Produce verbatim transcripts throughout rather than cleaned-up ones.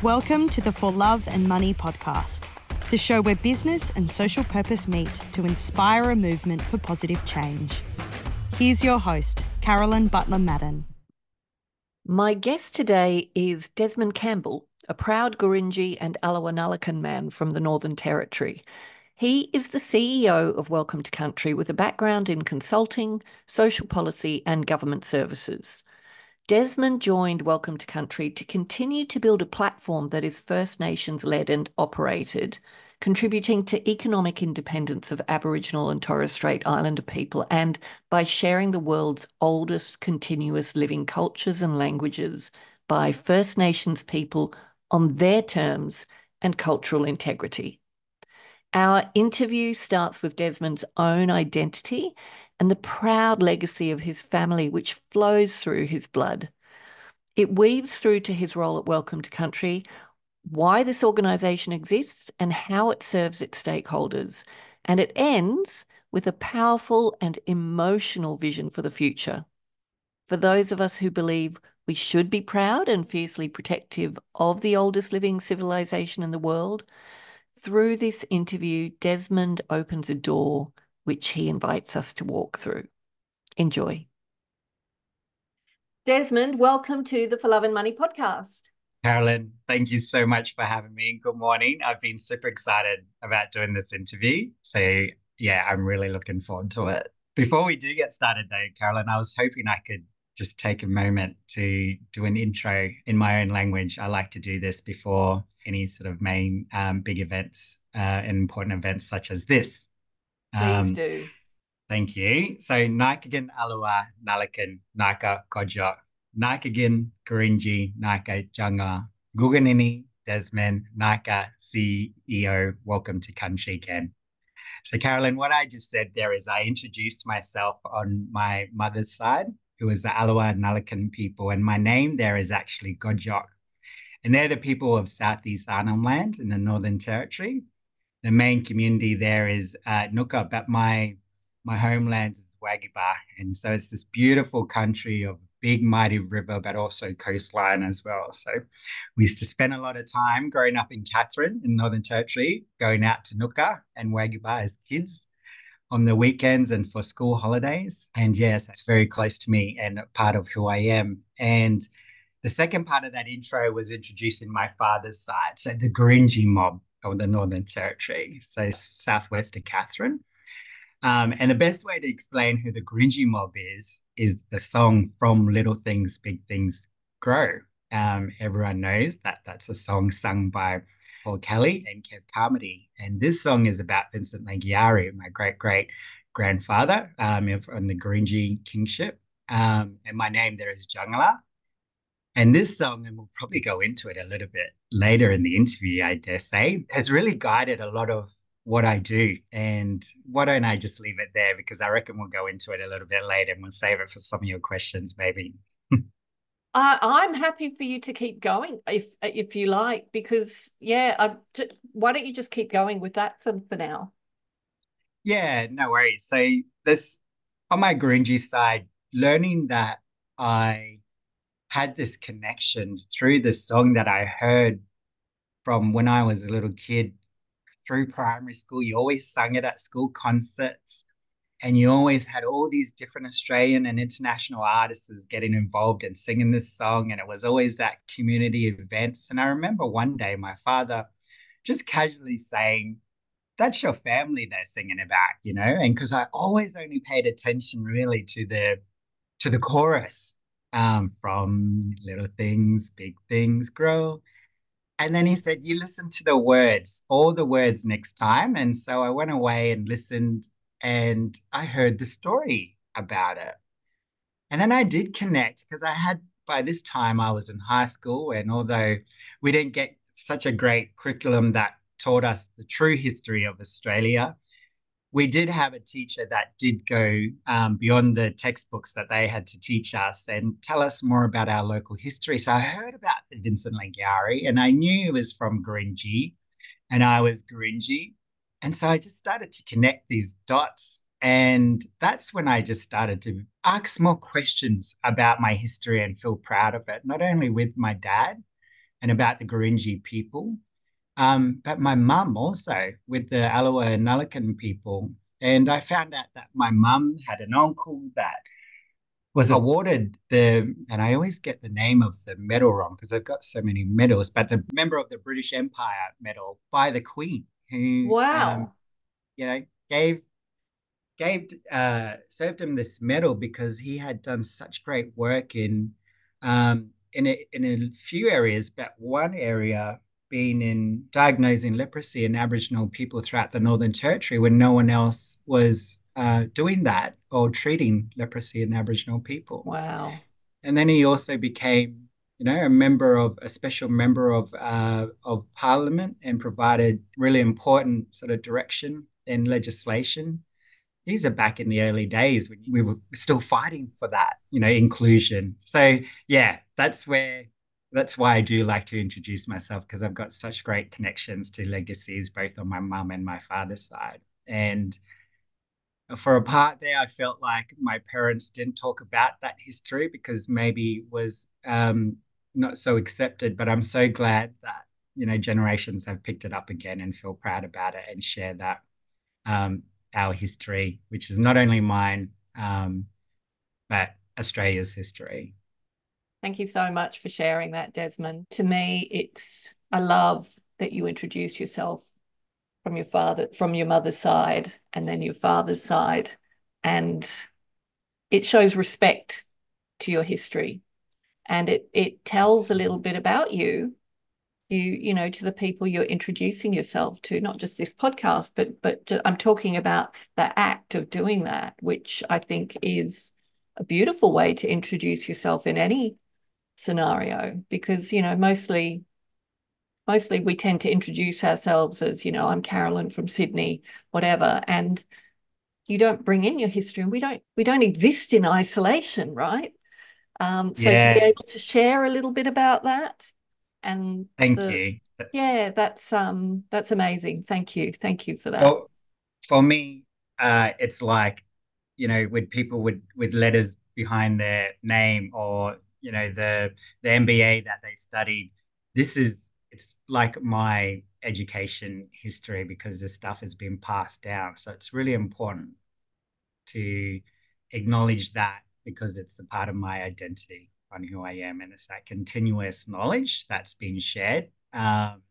Welcome to the For Love and Money podcast, the show where business and social purpose meet to inspire a movement for positive change. Here's your host, Carolyn Butler Madden. My guest today is Desmond Campbell, a proud Gurindji and Aliwa Nullikan man from the Northern Territory. He is the C E O of Welcome to Country with a background in consulting, social policy and government services. Desmond joined Welcome to Country to continue to build a platform that is First Nations-led and operated, contributing to economic independence of Aboriginal and Torres Strait Islander people, and by sharing the world's oldest continuous living cultures and languages by First Nations people on their terms and cultural integrity. Our interview starts with Desmond's own identity and the proud legacy of his family, which flows through his blood. It weaves through to his role at Welcome to Country, why this organisation exists and how it serves its stakeholders. And it ends with a powerful and emotional vision for the future. For those of us who believe we should be proud and fiercely protective of the oldest living civilization in the world, through this interview, Desmond opens a door which he invites us to walk through. Enjoy. Desmond, welcome to the For Love and Money podcast. Carolyn, thank you so much for having me. Good morning. I've been super excited about doing this interview. So yeah, I'm really looking forward to it. Before we do get started though, Carolyn, I was hoping I could just take a moment to do an intro in my own language. I like to do this before any sort of main um, big events uh, and important events such as this. Please um, do. Thank you. So, Naikagan Aliwa Nullikan Naika Kodjok, Naikagan Gurindji Naika Janga, Guganini Desmond Naika C E O, Welcome to Country Ken. So, Carolyn, what I just said there is I introduced myself on my mother's side, who is the Aliwa Nullikan people, and my name there is actually Kodjok. And they're the people of Southeast Arnhem Land in the Northern Territory. The main community there is uh, Nuka, but my my homeland is Wagiba. And so it's this beautiful country of big, mighty river, but also coastline as well. So we used to spend a lot of time growing up in Katherine in Northern Territory, going out to Nuka and Wagiba as kids on the weekends and for school holidays. And yes, it's very close to me and part of who I am. And the second part of that intro was introducing my father's side, so the Gurindji mob of the Northern Territory, so southwest of Katherine. Um, and the best way to explain who the Gurindji mob is, is the song From Little Things, Big Things Grow. Um, everyone knows that that's a song sung by Paul Kelly and Kev Carmody. And this song is about Vincent Lingiari, my great-great-grandfather um, on the Gurindji kingship. Um, and my name there is Jangala. And this song, and we'll probably go into it a little bit later in the interview, I dare say, has really guided a lot of what I do. And why don't I just leave it there, because I reckon we'll go into it a little bit later and we'll save it for some of your questions maybe. uh, I'm happy for you to keep going if if you like, because, yeah, I, just, why don't you just keep going with that for, for now? Yeah, no worries. So this, on my Gurindji side, learning that I had this connection through the song that I heard from when I was a little kid through primary school. You always sung it at school concerts, and you always had all these different Australian and international artists getting involved and singing this song, and it was always at community events. And I remember one day my father just casually saying, "That's your family they're singing about," you know, and because I always only paid attention really to the to the chorus. Um, from little things, big things grow. And then he said, you listen to the words, all the words next time. And so I went away and listened, and I heard the story about it. And then I did connect, because I had, by this time I was in high school, and although we didn't get such a great curriculum that taught us the true history of Australia, we did have a teacher that did go um, beyond the textbooks that they had to teach us and tell us more about our local history. So I heard about Vincent Lingiari, and I knew he was from Gurindji, and I was Gurindji. And so I just started to connect these dots. And that's when I just started to ask more questions about my history and feel proud of it, not only with my dad, and about the Gurindji people. Um, but my mum also with the Alawa and Nullaghan people. And I found out that my mum had an uncle that was awarded the, and I always get the name of the medal wrong because I've got so many medals, but the member of the British Empire medal by the Queen, who, um, Wow. you know, gave gave uh, served him this medal because he had done such great work in um, in a, in a few areas, but one area being in diagnosing leprosy in Aboriginal people throughout the Northern Territory when no one else was uh, doing that or treating leprosy in Aboriginal people. Wow. And then he also became, you know, a member of a special member of uh, of Parliament and provided really important sort of direction in legislation. These are back in the early days when we were still fighting for that, you know, inclusion. So yeah, that's where that's why I do like to introduce myself because I've got such great connections to legacies both on my mum and my father's side. And for a part there, I felt like my parents didn't talk about that history because maybe it was um, not so accepted. But I'm so glad that, you know, generations have picked it up again and feel proud about it and share that um, our history, which is not only mine, um, but Australia's history. Thank you so much for sharing that, Desmond. To me, it's, I love that you introduce yourself from your father, from your mother's side, and then your father's side. And it shows respect to your history. And it it tells a little bit about you, you, you know, to the people you're introducing yourself to, not just this podcast, but but I'm talking about the act of doing that, which I think is a beautiful way to introduce yourself in any scenario, because, you know, mostly mostly we tend to introduce ourselves as, you know, I'm Carolyn from Sydney, whatever, and you don't bring in your history, and we don't we don't exist in isolation, right? Um, so to be Yeah, able to share a little bit about that and thank the you. yeah, that's um that's amazing. Thank you. Thank you for that. For for me, uh, it's like, you know, with people with with letters behind their name or, you know, the the M B A that they studied. This is it's like my education history because this stuff has been passed down. So it's really important to acknowledge that because it's a part of my identity on who I am. And it's that continuous knowledge that's been shared um,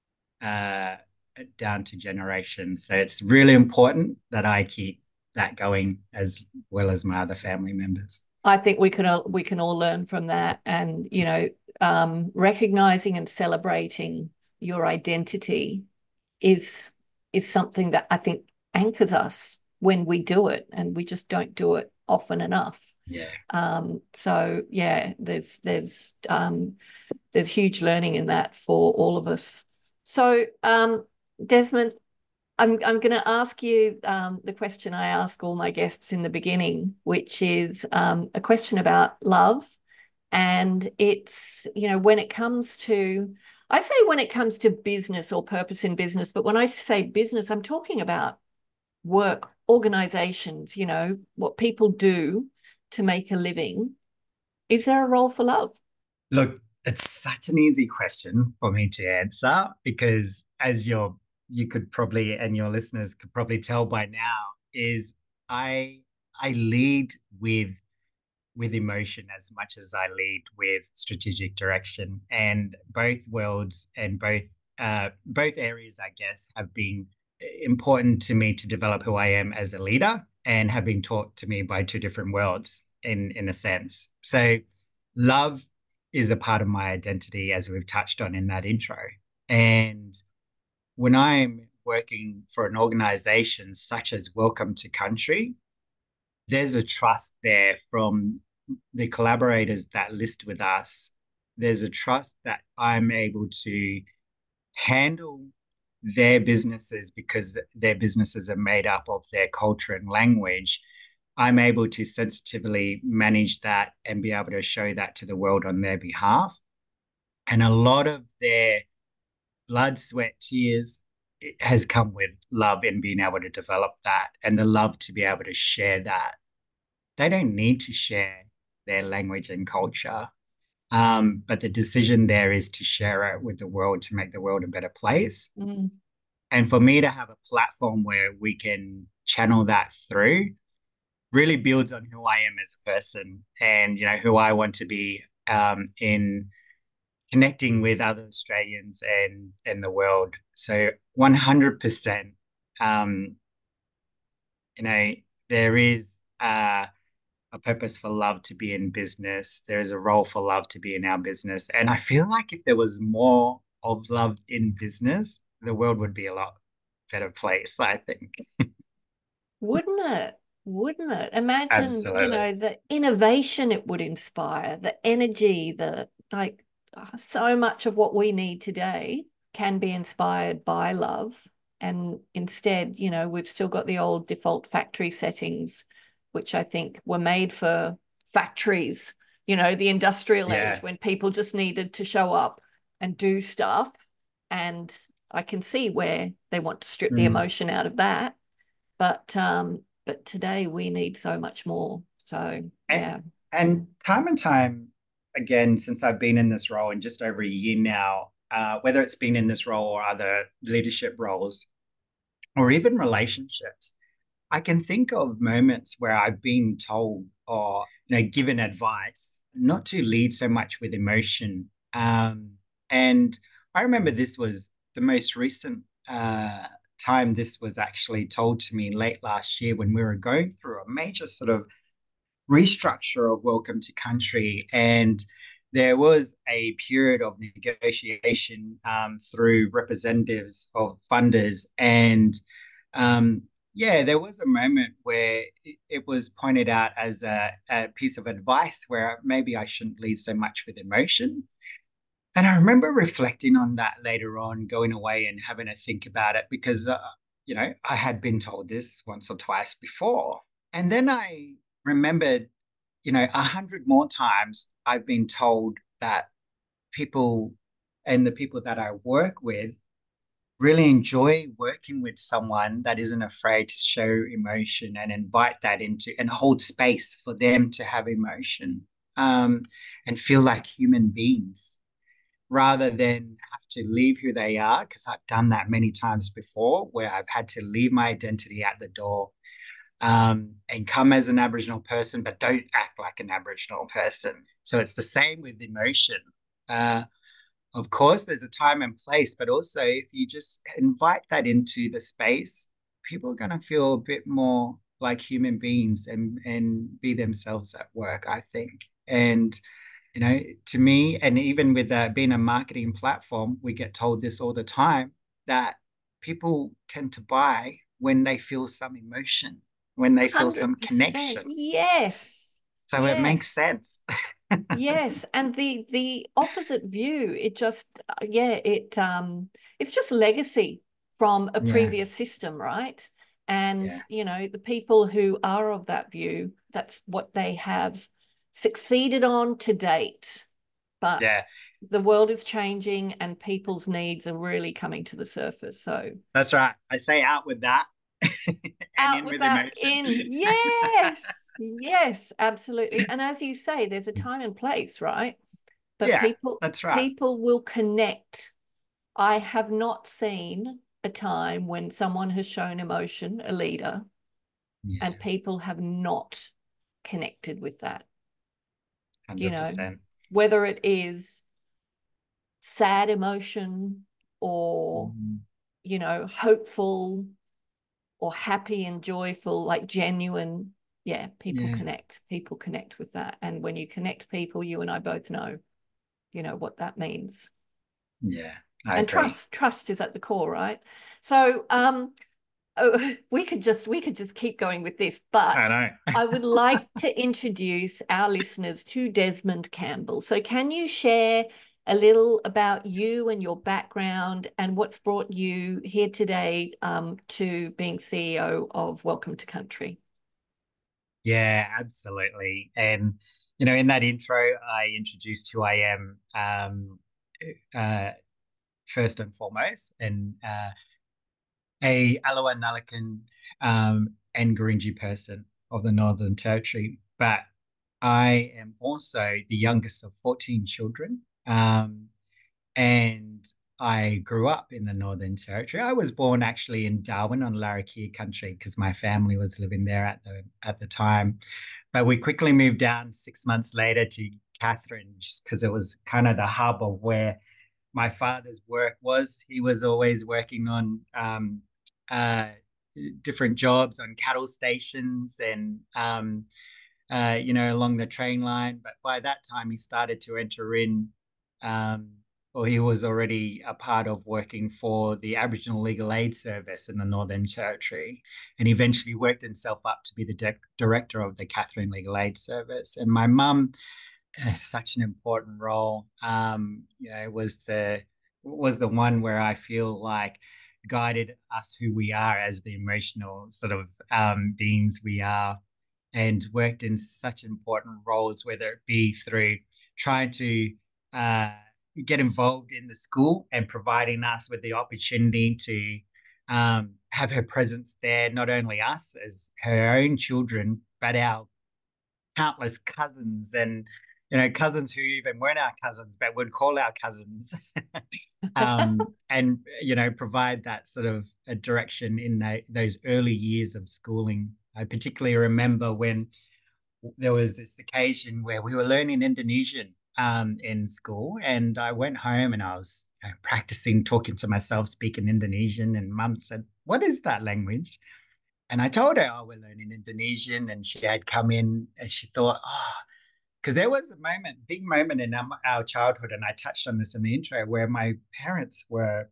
uh, down to generations. So it's really important that I keep that going as well as my other family members. I think we can all, we can all learn from that, and you know, um, recognizing and celebrating your identity is is something that I think anchors us when we do it, and we just don't do it often enough. Yeah. Um, so yeah, there's there's um, there's huge learning in that for all of us. So um, Desmond, I'm I'm going to ask you um, the question I ask all my guests in the beginning, which is um, a question about love. And it's, you know, when it comes to, I say when it comes to business or purpose in business, but when I say business, I'm talking about work, organizations, you know, what people do to make a living. Is there a role for love? Look, it's such an easy question for me to answer because as you're you could probably and your listeners could probably tell by now is I I lead with with emotion as much as I lead with strategic direction. And both worlds and both uh, both areas, I guess, have been important to me to develop who I am as a leader and have been taught to me by two different worlds in in a sense. So love is a part of my identity as we've touched on in that intro. And when I'm working for an organization such as Welcome to Country, there's a trust there from the collaborators that list with us. There's a trust that I'm able to handle their businesses because their businesses are made up of their culture and language. I'm able to sensitively manage that and be able to show that to the world on their behalf. And a lot of their blood, sweat, tears has come with love and being able to develop that and the love to be able to share that. They don't need to share their language and culture. Um, but the decision there is to share it with the world to make the world a better place. Mm. And for me to have a platform where we can channel that through really builds on who I am as a person and, you know, who I want to be um, in connecting with other Australians and and the world. So one hundred percent, um, you know, there is uh, a purpose for love to be in business. There is a role for love to be in our business. And I feel like if there was more of love in business, the world would be a lot better place, I think. Wouldn't it? Wouldn't it? Imagine, you Absolutely. know, the innovation it would inspire, the energy, the like, uh, so much of what we need today can be inspired by love. And instead, you know, we've still got the old default factory settings, which I think were made for factories, you know, the industrial age Yeah. when people just needed to show up and do stuff. And I can see where they want to strip the Mm. emotion out of that. But um, but today we need so much more. So And, yeah. and time and time again, since I've been in this role in just over a year now, uh, whether it's been in this role or other leadership roles or even relationships, I can think of moments where I've been told or you know given advice not to lead so much with emotion. Um, and I remember this was the most recent uh, time this was actually told to me late last year when we were going through a major sort of restructure of Welcome to Country. And there was a period of negotiation um, through representatives of funders. And um, yeah, there was a moment where it, it was pointed out as a, a piece of advice where maybe I shouldn't lead so much with emotion. And I remember reflecting on that later on, going away and having a think about it because, uh, you know, I had been told this once or twice before. And then I remembered, you know, a hundred more times I've been told that people and the people that I work with really enjoy working with someone that isn't afraid to show emotion and invite that into and hold space for them to have emotion um, and feel like human beings rather than have to leave who they are. Because I've done that many times before where I've had to leave my identity at the door um, and come as an Aboriginal person, but don't act like an Aboriginal person. So it's the same with emotion. Uh, of course, there's a time and place, but also if you just invite that into the space, people are going to feel a bit more like human beings and and be themselves at work, I think. And you know, to me, and even with uh, being a marketing platform, we get told this all the time that people tend to buy when they feel some emotion, when they feel some one hundred percent. connection. Yes. So it makes Yes. sense. Yes. And the the opposite view, it just uh, yeah, it um it's just legacy from a Yeah, previous system, right? And yeah, you know, the people who are of that view, that's what they have succeeded on to date. But yeah. the world is changing and people's needs are really coming to the surface. So That's right. I say out with that and out in with with that emotion. in. Yes, yes, absolutely. And as you say, there's a time and place, right? But Yeah, people that's right. people will connect. I have not seen a time when someone has shown emotion, a leader, and Yeah, people have not connected with that. You know, one hundred percent. whether it is sad emotion or, Mm, you know, hopeful or happy and joyful, like genuine. Yeah, people yeah, connect. People connect with that. And when you connect people, you and I both know, you know, what that means. yeah, I And agree. trust, trust is at the core, right? So um oh, we could just we could just keep going with this, but I know. I would like to introduce our listeners to Desmond Campbell. So can you share a little about you and your background and what's brought you here today um, to being C E O of Welcome to Country? Yeah, absolutely. And, you know, in that intro, I introduced who I am um, uh, first and foremost, and uh, a Alawa Nalakan um, and Gurindji person of the Northern Territory. But I am also the youngest of fourteen children. Um, and I grew up in the Northern Territory. I was born actually in Darwin on Larrakia country because my family was living there at the at the time. But we quickly moved down six months later to Catherine just because it was kind of the hub of where my father's work was. He was always working on um, uh, different jobs on cattle stations and um, uh, you know, along the train line. But by that time, he started to enter in, um, or he was already a part of working for the Aboriginal Legal Aid Service in the Northern Territory, and eventually worked himself up to be the de- director of the Katherine Legal Aid Service. And my mum has such an important role. Um, you know, was the was the one where I feel like guided us who we are as the emotional sort of um, beings we are, and worked in such important roles, whether it be through trying to uh, get involved in the school and providing us with the opportunity to um, have her presence there, not only us as her own children, but our countless cousins and you know cousins who even weren't our cousins but would call our cousins um, and you know provide that sort of a direction in the, those early years of schooling. I particularly remember when there was this occasion where we were learning Indonesian um, in school, and I went home and I was you know, practicing talking to myself, speaking Indonesian, and Mum said, "What is that language?" And I told her, "Oh, we're learning Indonesian," and she had come in and she thought, "Oh," because there was a moment, big moment in our, our childhood, and I touched on this in the intro, where my parents were,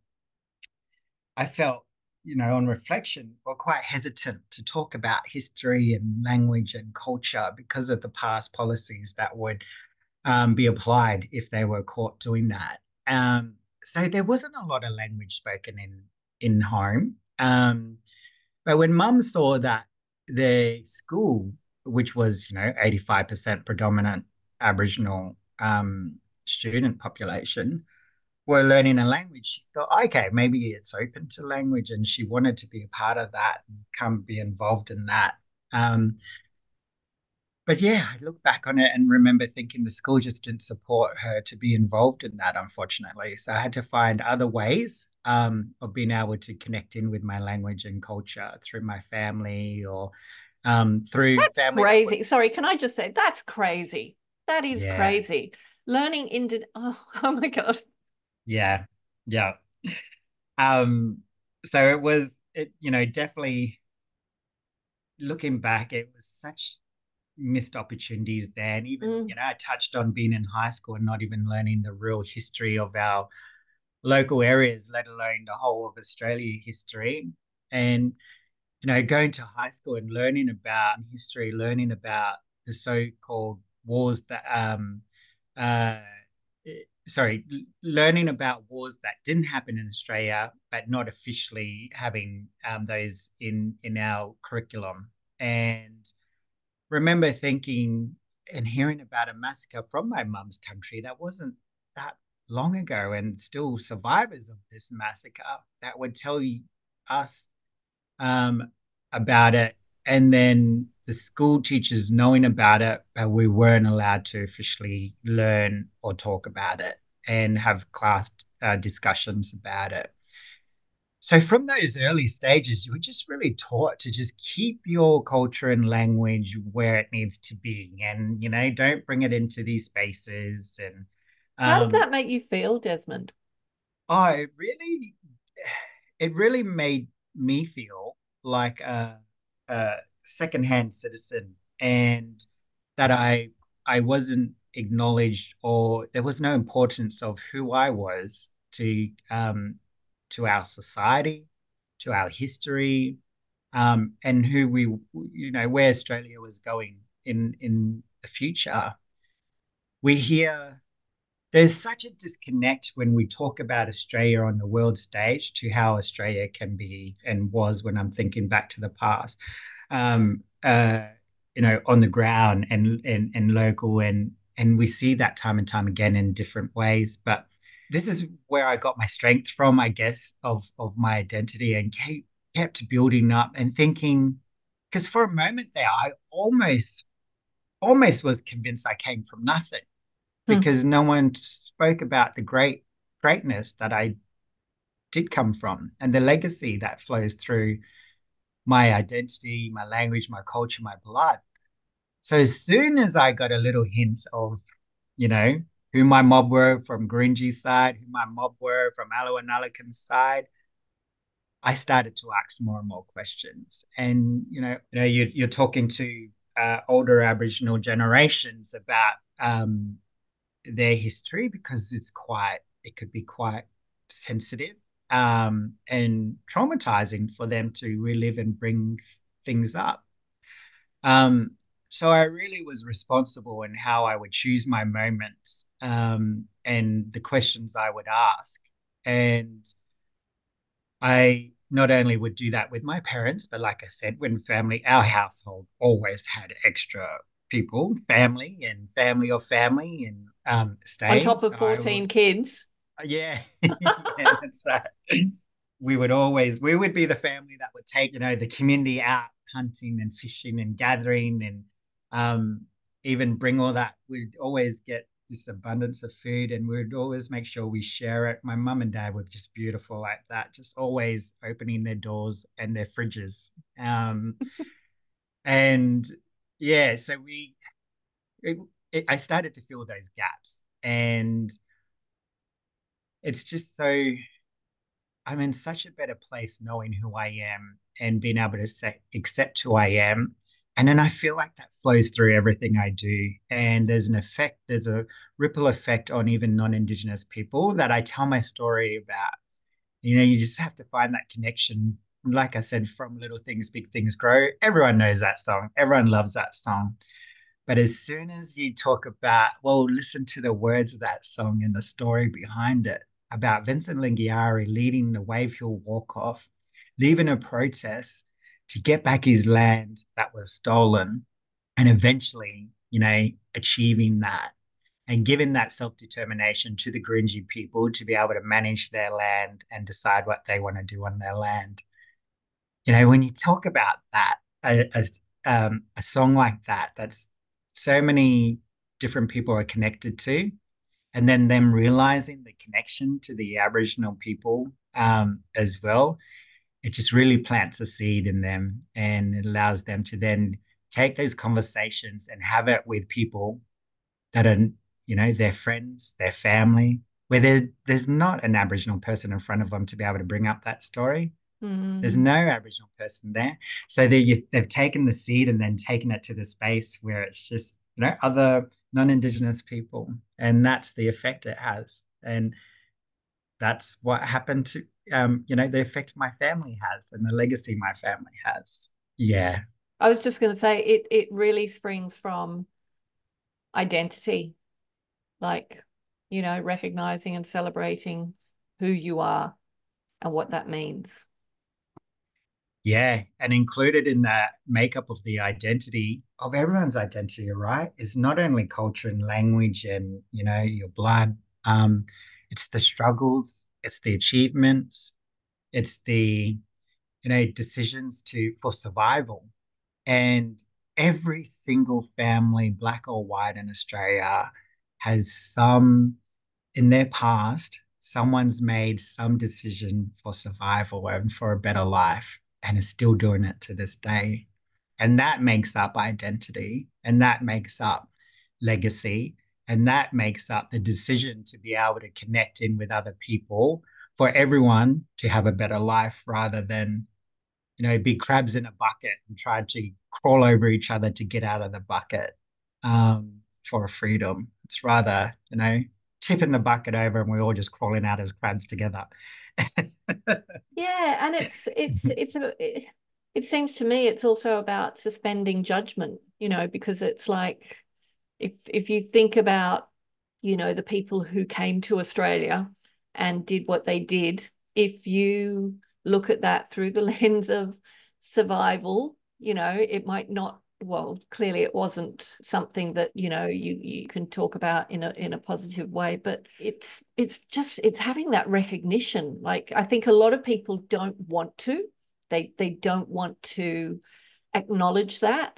I felt, you know, on reflection, were quite hesitant to talk about history and language and culture because of the past policies that would um, be applied if they were caught doing that. Um, so there wasn't a lot of language spoken in in home. Um, but when Mum saw that the school, which was you know eighty-five percent predominant Aboriginal um, student population, were learning a language, she thought, okay, maybe it's open to language, and she wanted to be a part of that and come be involved in that. Um, but yeah, I look back on it and remember thinking the school just didn't support her to be involved in that, unfortunately. So I had to find other ways um, of being able to connect in with my language and culture through my family or um, through That's family that would, crazy. Sorry, can I just say that's crazy? That is yeah, crazy. Learning Indian. Oh, oh my God. yeah, yeah. Um, so it was, it, you know, definitely looking back, it was such missed opportunities there. And even, Mm. you know, I touched on being in high school and not even learning the real history of our local areas, let alone the whole of Australia history. And, you know, going to high school and learning about history, learning about the so-called wars that, um, uh, sorry, learning about wars that didn't happen in Australia, but not officially having um, those in in our curriculum. And remember thinking and hearing about a massacre from my mum's country that wasn't that long ago, and still survivors of this massacre that would tell us um, about it. And then the school teachers knowing about it, but we weren't allowed to officially learn or talk about it and have class uh, discussions about it. So from those early stages, you were just really taught to just keep your culture and language where it needs to be, and you know, don't bring it into these spaces. And How did um, that make you feel, Desmond? oh, it really, it really made me feel like a, a secondhand citizen, and that I I wasn't acknowledged, or there was no importance of who I was to um, to our society, to our history, um, and who we, you know, where Australia was going in in the future. We hear there's such a disconnect when we talk about Australia on the world stage to how Australia can be and was when I'm thinking back to the past. Um, uh, you know, on the ground and and and local, and and we see that time and time again in different ways. But this is where I got my strength from, I guess, of of my identity, and kept kept building up and thinking, because for a moment there, I almost almost was convinced I came from nothing Hmm. because no one spoke about the great greatness that I did come from and the legacy that flows through my identity, my language, my culture, my blood. So as soon as I got a little hint of, you know, who my mob were from Gurindji's side, who my mob were from Alawa Nalakan's side, I started to ask more and more questions. And you know, you know, you, you're talking to uh, older Aboriginal generations about um, their history because it's quite, it could be quite sensitive um, and traumatizing for them to relive and bring things up. Um, so I really was responsible in how I would choose my moments um, and the questions I would ask. And I not only would do that with my parents, but like I said, when family, our household always had extra people, family and family of family and um, On staying. top So of I fourteen would, kids. yeah, yeah, that's right. We would always, we would be the family that would take, you know, the community out hunting and fishing and gathering and um, even bring all that. We'd always get this abundance of food and we'd always make sure we share it. My mum and dad were just beautiful like that, just always opening their doors and their fridges. Um, and yeah, so we, it, it, I started to fill those gaps and it's just so I'm in such a better place knowing who I am and being able to say, accept who I am. And then I feel like that flows through everything I do. And there's an effect, there's a ripple effect on even non Indigenous people that I tell my story about. You know, you just have to find that connection. Like I said, from little things, big things grow. Everyone knows that song, everyone loves that song. But as soon as you talk about, well, listen to the words of that song and the story behind it about Vincent Lingiari leading the Wave Hill walk off, leaving a protest to get back his land that was stolen, and eventually, you know, achieving that and giving that self determination to the Gurindji people to be able to manage their land and decide what they want to do on their land. You know, when you talk about that, a, a, um, a song like that, that's so many different people are connected to, and then them realizing the connection to the Aboriginal people um, as well, it just really plants a seed in them and it allows them to then take those conversations and have it with people that are, you know, their friends, their family, where there, there's not an Aboriginal person in front of them to be able to bring up that story. There's Mm. no Aboriginal person there. So they, they've taken the seed and then taken it to the space where it's just, you know, other non-Indigenous people. And that's the effect it has. And that's what happened to, um, you know, the effect my family has and the legacy my family has. Yeah. I was just going to say it it really springs from identity, like, you know, recognizing and celebrating who you are and what that means. Yeah. And included in that makeup of the identity of everyone's identity, right, is not only culture and language and, you know, your blood. Um, it's the struggles, it's the achievements, it's the, you know, decisions to for survival. And every single family, black or white in Australia, has some in their past, someone's made some decision for survival and for a better life and is still doing it to this day. And that makes up identity and that makes up legacy and that makes up the decision to be able to connect in with other people for everyone to have a better life rather than, you know, be crabs in a bucket and try to crawl over each other to get out of the bucket um, for freedom. It's rather, you know, tipping the bucket over and we're all just crawling out as crabs together. Yeah, and it's it's it's a it, it seems to me it's also about suspending judgment, you know, because it's like if if you think about, you know, the people who came to Australia and did what they did, if you look at that through the lens of survival, you know, it might not, well, clearly it wasn't something that, you know, you you can talk about in a in a positive way, but it's it's just it's having that recognition. Like I think a lot of people don't want to. They they don't want to acknowledge that.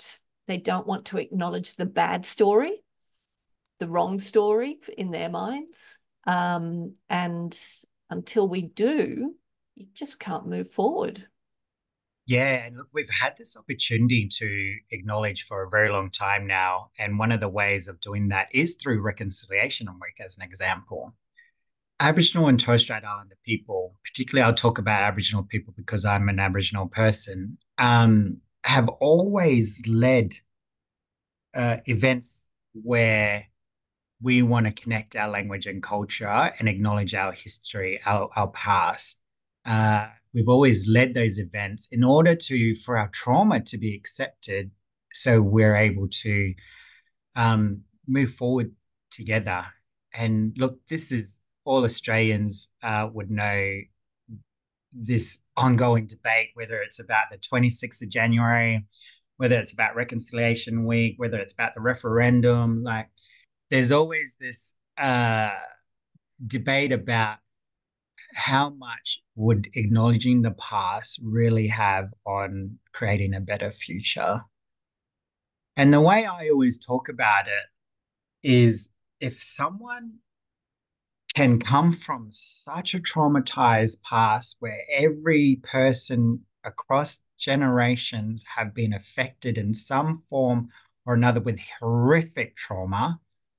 They don't want to acknowledge the bad story, the wrong story in their minds. Um, and until we do, you just can't move forward. Yeah, and look, we've had this opportunity to acknowledge for a very long time now. And one of the ways of doing that is through reconciliation work, as an example. Aboriginal and Torres Strait Islander people, particularly I'll talk about Aboriginal people because I'm an Aboriginal person, um, have always led uh, events where we want to connect our language and culture and acknowledge our history, our, our past. Uh, we've always led those events in order to, for our trauma to be accepted, so we're able to um, move forward together. And look, this is all Australians uh, would know this ongoing debate, whether it's about the twenty-sixth of January, whether it's about Reconciliation Week, whether it's about the referendum. Like, there's always this uh, debate about how much would acknowledging the past really have on creating a better future. And the way I always talk about it is, if someone can come from such a traumatized past where every person across generations have been affected in some form or another with horrific trauma,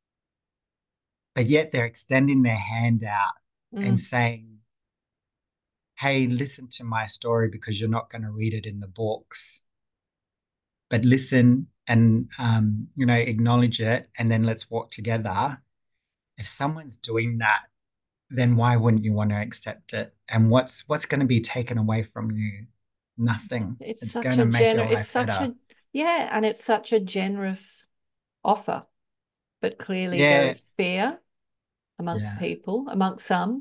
but yet they're extending their hand out mm. and saying, hey, listen to my story because you're not going to read it in the books, but listen and, um, you know, acknowledge it, and then let's walk together. If someone's doing that, then why wouldn't you want to accept it? And what's what's going to be taken away from you? Nothing. It's, it's, it's going to make your life it's such better. A, yeah, and it's such a generous offer. But clearly yeah. there is fear amongst yeah. people, amongst some.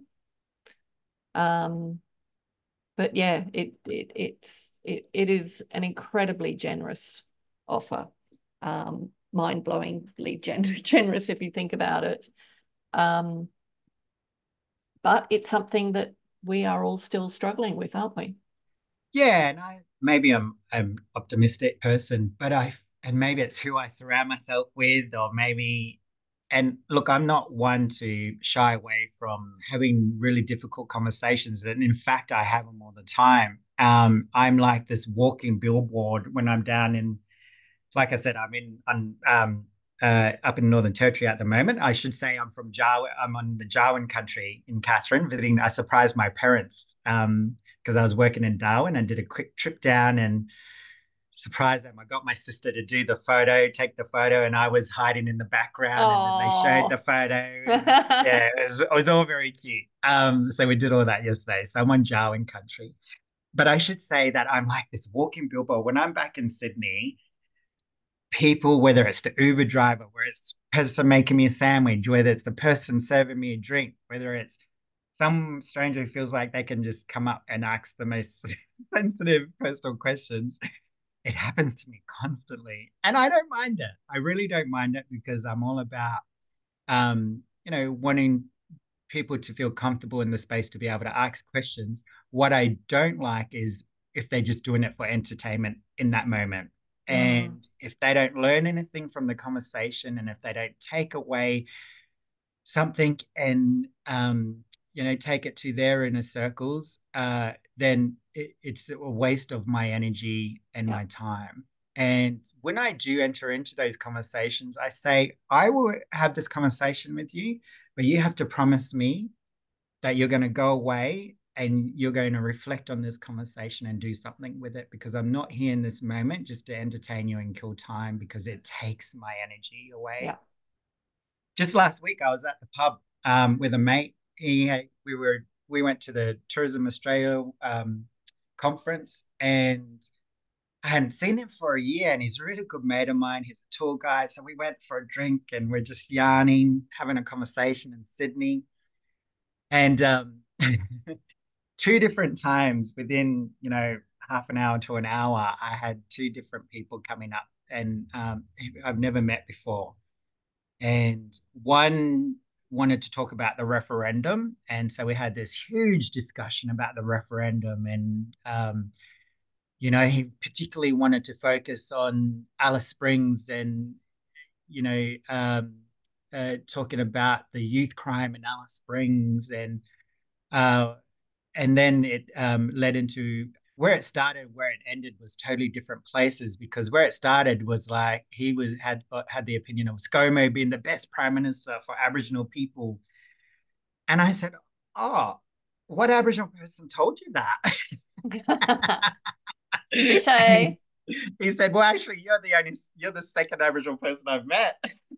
Um, but yeah, it it it's it it is an incredibly generous offer. Um, mind-blowingly gen generous if you think about it. Um, but it's something that we are all still struggling with, aren't we? Yeah, and I maybe I'm an optimistic person, but I and maybe it's who I surround myself with, or maybe. And look, I'm not one to shy away from having really difficult conversations, and in fact, I have them all the time. Um, I'm like this walking billboard when I'm down in, like I said, I'm in on um, uh, up in Northern Territory at the moment. I should say I'm from Jawa. I'm on the Jawoyn country in Katherine visiting. I surprised my parents um, because I was working in Darwin and did a quick trip down and surprised them. I got my sister to do the photo, take the photo, and I was hiding in the background. Aww. And then they showed the photo. And, yeah, it was, it was all very cute. Um, so we did all that yesterday. So I'm on Jawoyn country. But I should say that I'm like this walking billboard. When I'm back in Sydney, people, whether it's the Uber driver, whether it's the person making me a sandwich, whether it's the person serving me a drink, whether it's some stranger who feels like they can just come up and ask the most sensitive personal questions, it happens to me constantly. And I don't mind it. I really don't mind it, because I'm all about, um, you know, wanting people to feel comfortable in the space to be able to ask questions. What I don't like is if they're just doing it for entertainment in that moment. Mm. And if they don't learn anything from the conversation, and if they don't take away something and, um, you know, take it to their inner circles, uh, then it, it's a waste of my energy and yeah. my time. And when I do enter into those conversations, I say, I will have this conversation with you, but you have to promise me that you're going to go away and you're going to reflect on this conversation and do something with it, because I'm not here in this moment just to entertain you and kill time, because it takes my energy away. Yeah. Just last week, I was at the pub um, with a mate. He, we were, we went to the Tourism Australia um, conference, and I hadn't seen him for a year, and he's a really good mate of mine. He's a tour guide. So we went for a drink and we're just yarning, having a conversation in Sydney. And um, two different times within, you know, half an hour to an hour, I had two different people coming up, and um, I've never met before. And one wanted to talk about the referendum. And so we had this huge discussion about the referendum, and, um, you know, he particularly wanted to focus on Alice Springs and, you know, um, uh, talking about the youth crime in Alice Springs, and uh, and then it um, led into where it started, where it ended was totally different places, because where it started was like he was had uh, had the opinion of ScoMo being the best prime minister for Aboriginal people, and I said, "Oh, what Aboriginal person told you that?" And he, Touche. he said, "Well, actually, you're the only you're the second Aboriginal person I've met."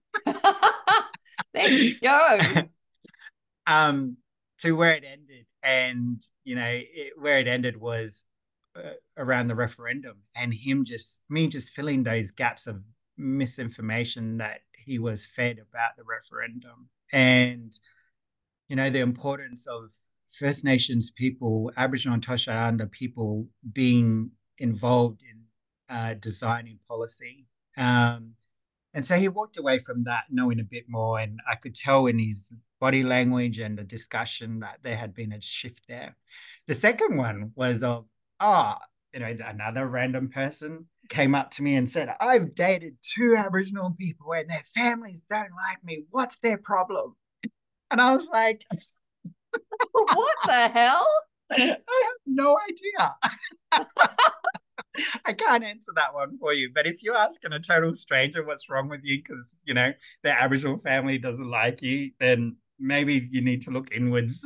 There you go. um, to where it ended, and you know, it, where it ended was uh, around the referendum, and him just me just filling those gaps of misinformation that he was fed about the referendum, and you know, the importance of First Nations people, Aboriginal and Torres Strait Islander people being involved in uh, designing policy. Um, and so he walked away from that knowing a bit more. And I could tell in his body language and the discussion that there had been a shift there. The second one was of, oh, you know, another random person came up to me and said, I've dated two Aboriginal people and their families don't like me. What's their problem? And I was like, What the hell? I have no idea. I can't answer that one for you. But if you're asking a total stranger what's wrong with you because, you know, their Aboriginal family doesn't like you, then maybe you need to look inwards.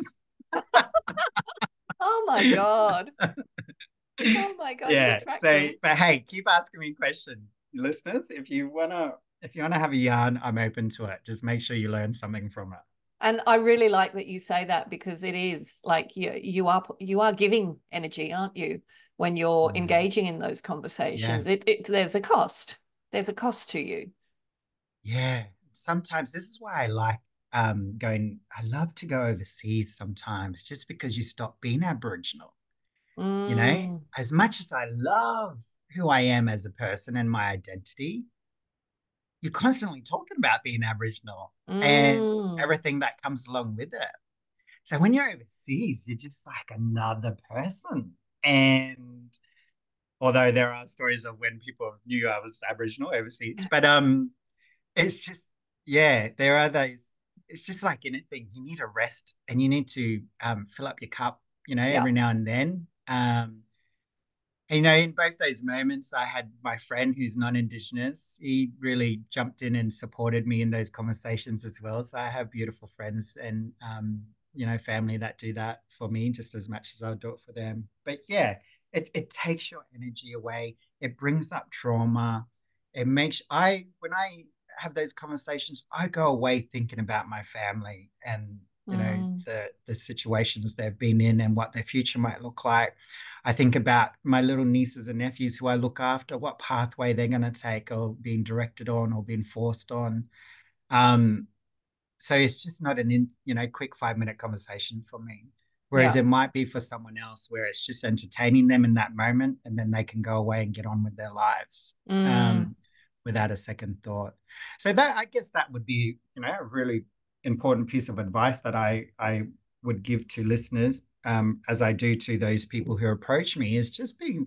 Oh my God. Oh my God, Yeah. you tracked So, them. but hey, keep asking me questions, listeners. If you wanna, if you wanna have a yarn, I'm open to it. Just make sure you learn something from it. And I really like that you say that, because it is like you you are you are giving energy, aren't you, when you're Mm. engaging in those conversations. Yeah. It, it there's a cost. There's a cost to you. Yeah. Sometimes this is why I like um going, I love to go overseas sometimes, just because you stop being Aboriginal. You know, Mm, as much as I love who I am as a person and my identity, you're constantly talking about being Aboriginal and mm. everything that comes along with it. So when you're overseas, you're just like another person. And although there are stories of when people knew I was Aboriginal overseas, but um, it's just, yeah, there are those. It's just like anything. You need a rest, and you need to um, fill up your cup, you know, Yeah. every now and then. Um, and, you know, in both those moments, I had my friend who's non-Indigenous. He really jumped in and supported me in those conversations as well. So I have beautiful friends and, um, you know, family that do that for me just as much as I'll do it for them. But yeah, it, it takes your energy away. It brings up trauma. It makes, I, when I have those conversations, I go away thinking about my family and, you know, Mm, the the situations they've been in and what their future might look like. I think about my little nieces and nephews who I look after, what pathway they're going to take or being directed on or being forced on. Um, so it's just not an, in, you know, quick five minute conversation for me. Whereas yeah. it might be for someone else where it's just entertaining them in that moment and then they can go away and get on with their lives Mm, um, without a second thought. So that, I guess that would be, you know, a really important piece of advice that I, I would give to listeners um, as I do to those people who approach me is just being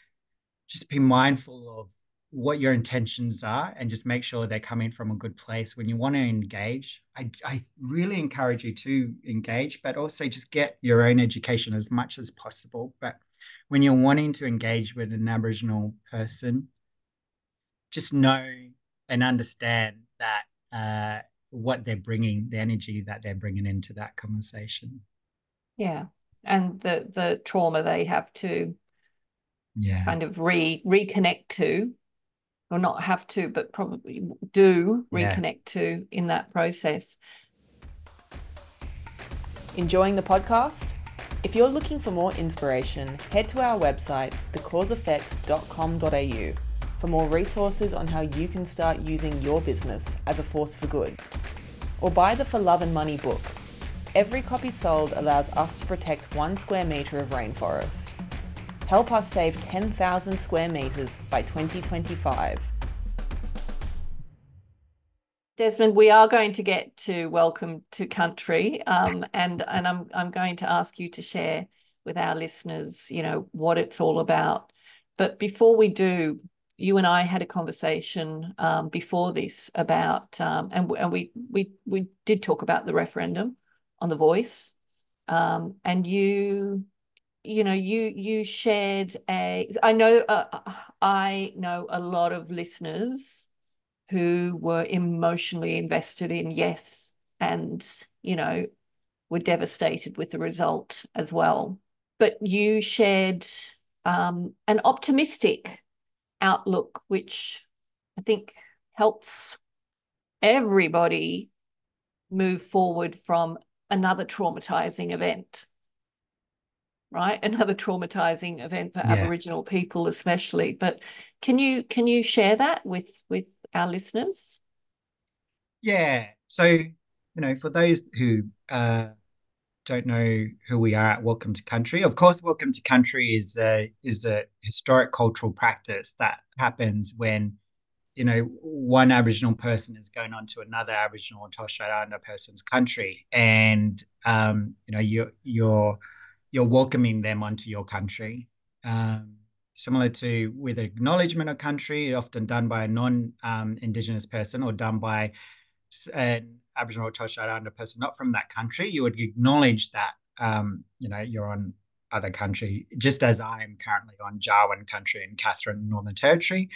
just be mindful of what your intentions are and just make sure they're coming from a good place. When you want to engage, I, I really encourage you to engage, but also just get your own education as much as possible. But when you're wanting to engage with an Aboriginal person, just know and understand that uh, what they're bringing, the energy that they're bringing into that conversation. yeah. And the the trauma they have to Yeah. kind of re reconnect to, or not have to, but probably do Yeah. reconnect to in that process. Enjoying the podcast? If you're looking for more inspiration, head to our website, the cause effect dot com dot a u, for more resources on how you can start using your business as a force for good. Or buy the For Love and Money book. Every copy sold allows us to protect one square metre of rainforest. Help us save ten thousand square metres by twenty twenty-five. Desmond, we are going to get to Welcome to Country, um, and and I'm I'm going to ask you to share with our listeners, you know, what it's all about. But before we do, you and I had a conversation um, before this about, um, and, and we, we, we did talk about the referendum on The Voice. Um, and you, you know, you, you shared a, I know, uh, I know a lot of listeners who were emotionally invested in yes, and, you know, were devastated with the result as well. But you shared um, an optimistic outlook, which I think helps everybody move forward from another traumatizing event, right? Another traumatizing event for Yeah. Aboriginal people, especially. But can you can you share that with with our listeners? Yeah. So, you know, for those who uh, don't know who we are at Welcome to Country, of course, Welcome to Country is a is a historic cultural practice that happens when, you know, one Aboriginal person is going on to another Aboriginal or Torres Strait Islander person's country, and um, you know, you're you're you're welcoming them onto your country. Um, similar to with acknowledgement of country, often done by a non-Indigenous um, person or done by an Aboriginal or Torres Strait Islander person not from that country, you would acknowledge that um, you know, you're on other country, just as I am currently on Jawoyn country in Katherine, Northern Territory.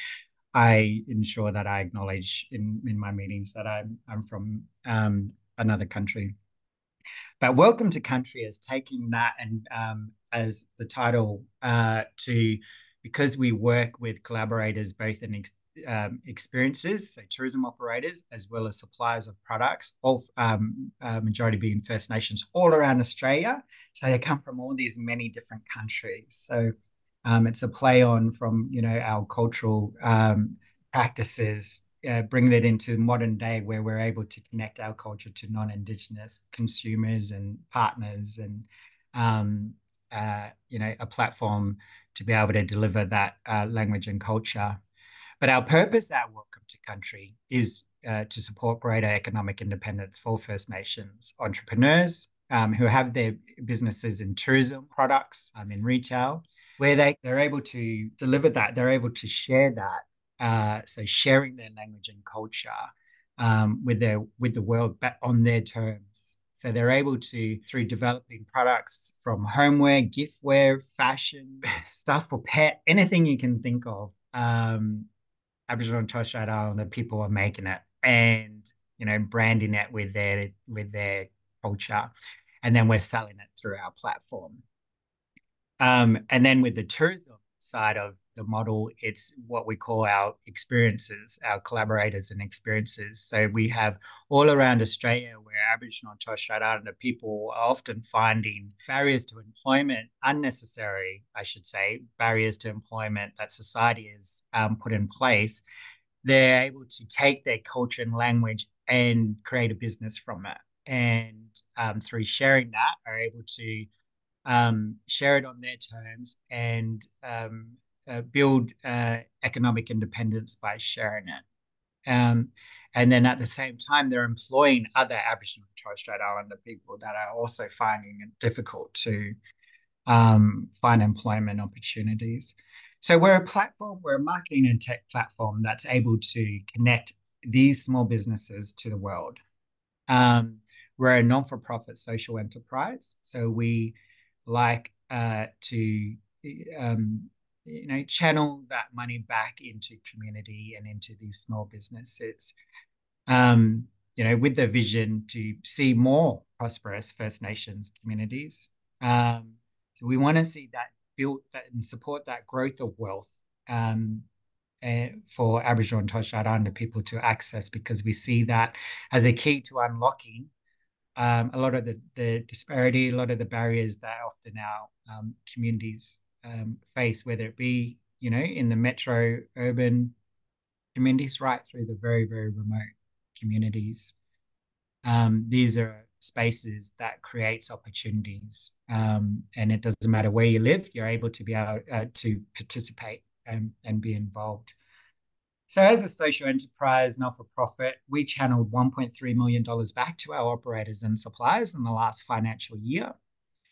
I ensure that I acknowledge in, in my meetings that I'm I'm from um, another country. But Welcome to Country is taking that and um, as the title uh, to, because we work with collaborators both in ex, um, experiences, so tourism operators, as well as suppliers of products, all um, uh, majority being First Nations all around Australia. So they come from all these many different countries. So um, it's a play on from, you know, our cultural um, practices, uh, bringing it into modern day where we're able to connect our culture to non-Indigenous consumers and partners, and um, uh, you know, a platform to be able to deliver that uh, language and culture. But our purpose at Welcome to Country is uh, to support greater economic independence for First Nations entrepreneurs um, who have their businesses in tourism products, um, in retail, where they, they're able to deliver that, they're able to share that. Uh, so sharing their language and culture um, with their with the world, but on their terms. So they're able to, through developing products from homeware, giftware, fashion, stuff for pet, anything you can think of. Um, Aboriginal and Torres Strait Islander people are making it, and you know, branding it with their with their culture, and then we're selling it through our platform. Um, and then with the tourism side of the model, it's what we call our experiences, our collaborators and experiences. So we have all around Australia where Aboriginal and Torres Strait Islander people are often finding barriers to employment, unnecessary, I should say, barriers to employment that society has um, put in place. They're able to take their culture and language and create a business from it. And um, through sharing that, are able to um, share it on their terms and um, uh, build uh, economic independence by sharing it. Um, and then at the same time, they're employing other Aboriginal and Torres Strait Islander people that are also finding it difficult to um, find employment opportunities. So we're a platform, we're a marketing and tech platform that's able to connect these small businesses to the world. Um, we're a non-for-profit social enterprise, so we like uh, to um, you know, channel that money back into community and into these small businesses. Um, you know, with the vision to see more prosperous First Nations communities. Um, so we want to see that built that and support that growth of wealth um, uh, for Aboriginal and Torres Strait Islander people to access, because we see that as a key to unlocking Um, a lot of the, the disparity, a lot of the barriers that often our um, communities um, face, whether it be, you know, in the metro, urban communities, right through the very, very remote communities. Um, these are spaces that creates opportunities, um, and it doesn't matter where you live, you're able to be able uh, to participate and, and be involved. So as a social enterprise, not-for-profit, we channeled one point three million dollars back to our operators and suppliers in the last financial year.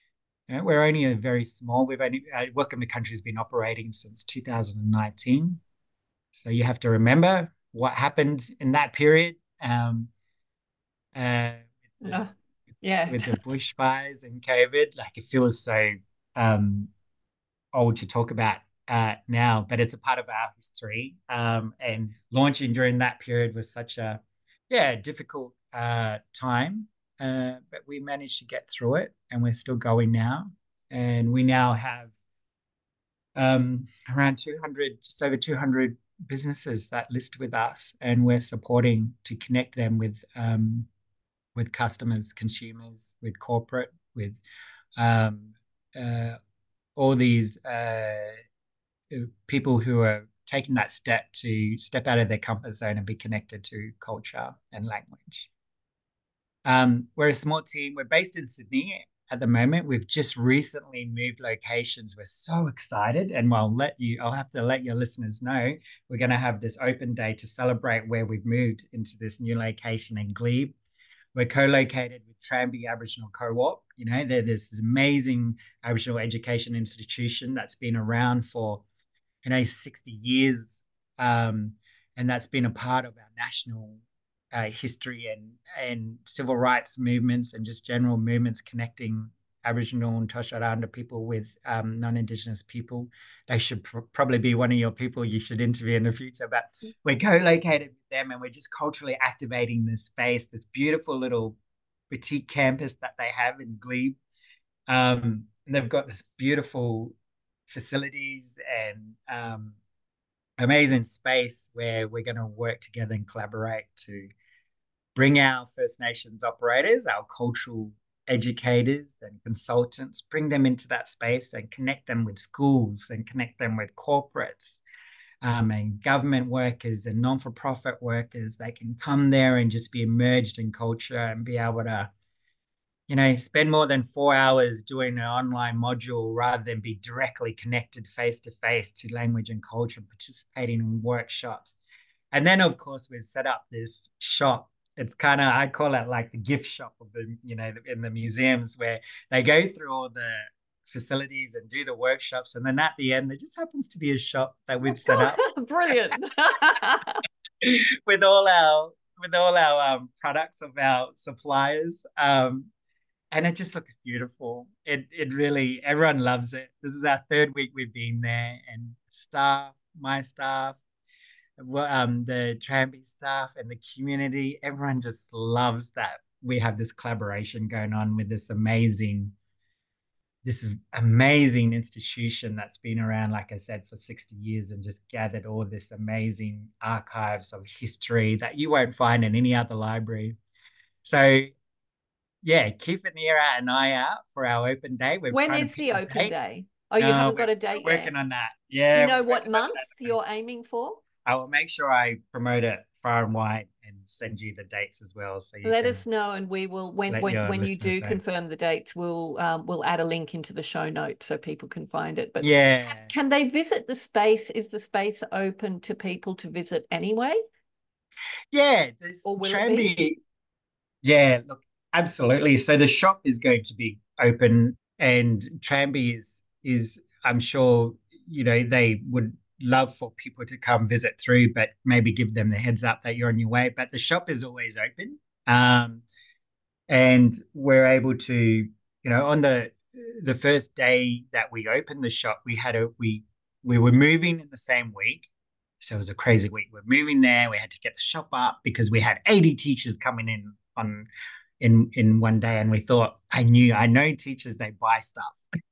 You know, we're only a very small. We've only uh, Welcome to Country has been operating since two thousand nineteen. So you have to remember what happened in that period. Um, uh, with the, Oh, yeah. with the bushfires and COVID, like it feels so um, old to talk about uh, now, but it's a part of our history. Um, and launching during that period was such a, yeah, difficult uh, time, uh, but we managed to get through it, and we're still going now. And we now have um, around two hundred, just over two hundred businesses that list with us, and we're supporting to connect them with um, with customers, consumers, with corporate, with um, uh, all these uh, people who are taking that step to step out of their comfort zone and be connected to culture and language. Um, we're a small team. We're based in Sydney at the moment. We've just recently moved locations. We're so excited, and I'll let you. I'll have to let your listeners know we're going to have this open day to celebrate where we've moved into this new location in Glebe. We're co-located with Tranby Aboriginal Co-op. You know, they're this, this amazing Aboriginal education institution that's been around for, you know, sixty years. Um, and that's been a part of our national uh, history and, and civil rights movements and just general movements connecting Aboriginal and Torres Strait Islander people with um, non-Indigenous people. They should pr- probably be one of your people you should interview in the future. But we're co-located with them, and we're just culturally activating this space, this beautiful little boutique campus that they have in Glebe. Um, and they've got this beautiful facilities and um, amazing space where we're going to work together and collaborate to bring our First Nations operators, our cultural educators and consultants, bring them into that space and connect them with schools and connect them with corporates um, and government workers and non-for-profit workers. They can come there and just be immersed in culture and be able to, you know, spend more than four hours doing an online module rather than be directly connected face-to-face to language and culture, participating in workshops. And then, of course, we've set up this shop. It's kind of, I call it like the gift shop of the, you know, in the museums where they go through all the facilities and do the workshops. And then at the end, there just happens to be a shop that we've set up. Brilliant. with all our, with all our um, products of our suppliers. Um, and it just looks beautiful. It it really, everyone loves it. This is our third week we've been there, and staff, my staff, um, the Tranby staff and the community, everyone just loves that we have this collaboration going on with this amazing, this amazing institution that's been around, like I said, for sixty years and just gathered all this amazing archives of history that you won't find in any other library. So yeah, keep an ear out, an eye out for our open day. We're when trying is to pick the a open date. day? Oh, you Uh, haven't got we're, a date we're yet? working on that. Yeah. Do you know we're what working on month that. you're aiming for? I will make sure I promote it far and wide and send you the dates as well. So you Let can us know, and we will, when let when your when you listeners do know. confirm the dates, we'll um, we'll add a link into the show notes so people can find it. But Yeah. can they visit the space? Is the space open to people to visit anyway? Yeah. There's Or will it be? Tranby. Yeah, look, absolutely. So the shop is going to be open, and Tranby is is I'm sure, you know, they would love for people to come visit through, but maybe give them the heads up that you're on your way. But the shop is always open. Um, and we're able to, you know, on the the first day that we opened the shop, we had a we we were moving in the same week. So it was a crazy week. We're moving there. We had to get the shop up because we had eighty teachers coming in on in in one day, and we thought, I knew I know teachers, they buy stuff.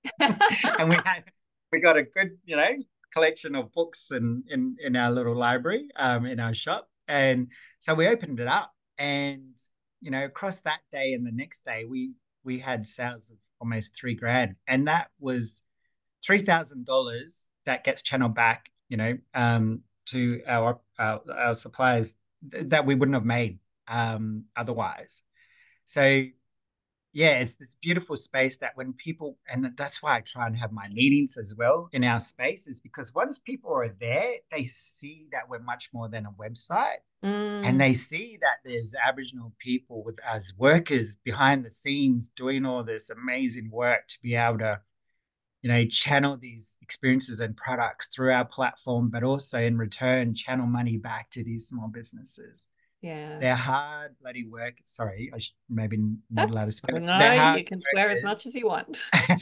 And we had we got a good, you know, collection of books in in in our little library, um, in our shop. And so we opened it up, and you know, across that day and the next day, we we had sales of almost three grand, and that was three thousand dollars that gets channeled back, you know, um, to our, our our suppliers th- that we wouldn't have made um, otherwise. So yeah, it's this beautiful space that when people, and that's why I try and have my meetings as well in our space, is because once people are there, they see that we're much more than a website. Mm. And they see that there's Aboriginal people with as workers behind the scenes doing all this amazing work to be able to, you know, channel these experiences and products through our platform, but also in return, channel money back to these small businesses. Yeah. They're hard bloody work. Sorry, I should, maybe not allowed to swear. No, They're hard you can swear as much as you want.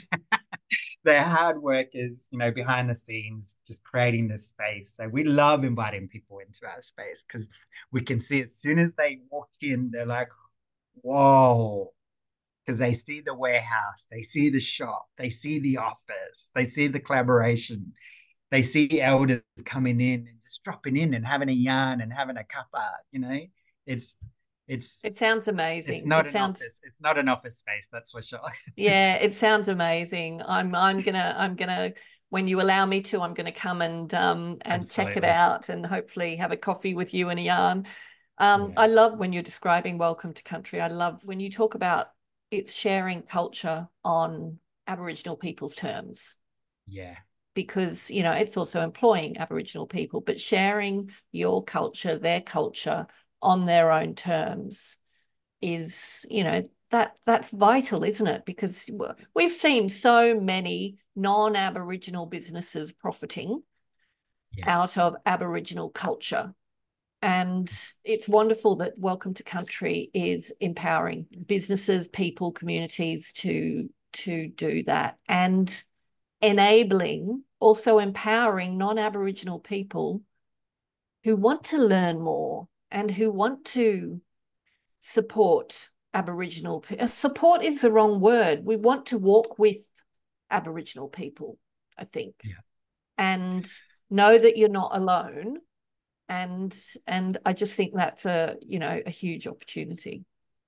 They're hard workers, you know, behind the scenes, just creating this space. So we love inviting people into our space because we can see as soon as they walk in, they're like, whoa, because they see the warehouse, they see the shop, they see the office, they see the collaboration, they see elders coming in and just dropping in and having a yarn and having a cuppa, you know, it's, it's, it sounds amazing. It's not it an sounds... office. It's not an office space, that's for sure. Yeah, it sounds amazing. I'm I'm gonna I'm gonna when you allow me to, I'm gonna come and um and Absolutely. check it out and hopefully have a coffee with you and a yarn. Um, Yeah. I love when you're describing Welcome to Country. I love when you talk about it's sharing culture on Aboriginal people's terms. Yeah. Because, you know, it's also employing Aboriginal people, but sharing your culture, their culture on their own terms is, you know, that that's vital, isn't it? Because we've seen so many non-Aboriginal businesses profiting Yeah. out of Aboriginal culture. And it's wonderful that Welcome to Country is empowering businesses, people, communities to, to do that, and enabling, also empowering non-Aboriginal people who want to learn more and who want to support Aboriginal people. Support is the wrong word. We want to walk with Aboriginal people, I think. Yeah. And know that you're not alone. And and I just think that's a, you know, a huge opportunity.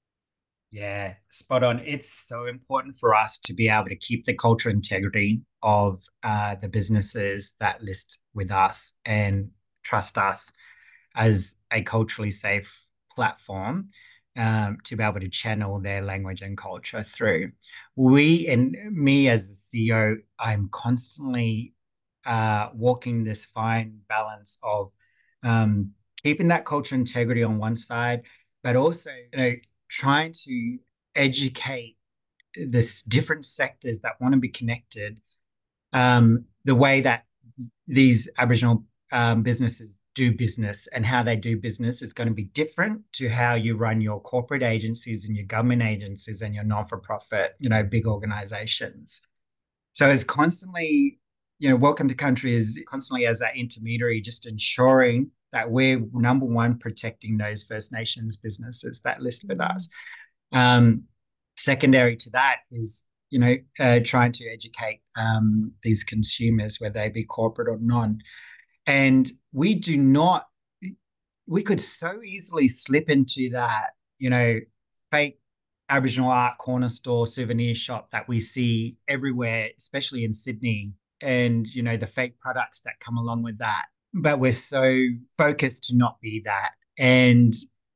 Yeah, spot on. It's so important for us to be able to keep the cultural integrity of uh, the businesses that list with us and trust us as a culturally safe platform um, to be able to channel their language and culture through. We, and me as the C E O, I'm constantly uh, walking this fine balance of um, keeping that cultural integrity on one side, but also, you know, trying to educate this different sectors that want to be connected, um, the way that these Aboriginal um, businesses do business and how they do business is going to be different to how you run your corporate agencies and your government agencies and your non-for-profit, you know, big organizations. So it's constantly, you know, Welcome to Country is constantly as that intermediary, just ensuring that we're number one, protecting those First Nations businesses that list with us. Um, secondary to that is, you know, uh, trying to educate um, these consumers, whether they be corporate or non. And we do not, we could so easily slip into that, you know, fake Aboriginal art corner store souvenir shop that we see everywhere, especially in Sydney, and, you know, the fake products that come along with that. But we're so focused to not be that. And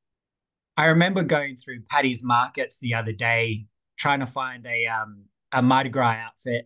I remember going through Paddy's Markets the other day, trying to find a um a Mardi Gras outfit,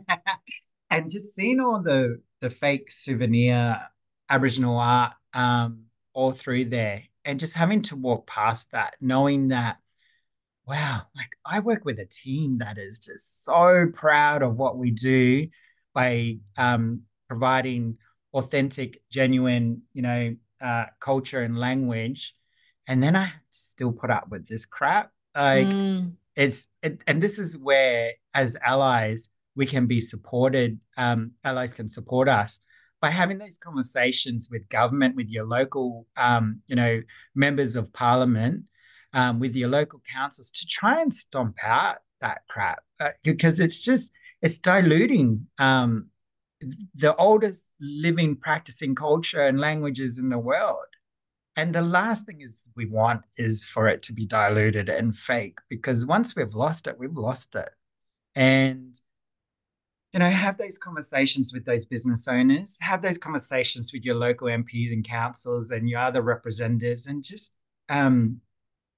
and just seeing all the the fake souvenir Aboriginal art um all through there, and just having to walk past that, knowing that, wow, like I work with a team that is just so proud of what we do by um providing authentic, genuine, you know, uh, culture and language. And then I have to still put up with this crap. Like Mm. it's, it, and this is where, as allies, we can be supported. Um, allies can support us by having those conversations with government, with your local, um, you know, members of parliament, um, with your local councils to try and stomp out that crap uh, because it's just, it's diluting um, the oldest living, practicing culture and languages in the world. And the last thing is we want is for it to be diluted and fake, because once we've lost it, we've lost it. And, you know, have those conversations with those business owners, have those conversations with your local M Ps and councils and your other representatives, and just um,